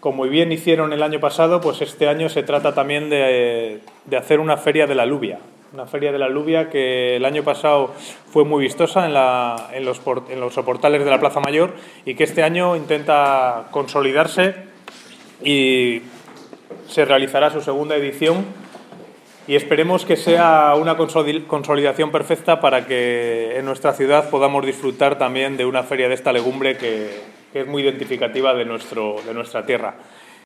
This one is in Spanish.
como bien hicieron el año pasado, pues este año se trata también de hacer una feria de la alubia. Una feria de la alubia que el año pasado fue muy vistosa en los soportales de la Plaza Mayor y que este año intenta consolidarse y se realizará su segunda edición y esperemos que sea una consolidación perfecta para que en nuestra ciudad podamos disfrutar también de una feria de esta legumbre que es muy identificativa de nuestra tierra.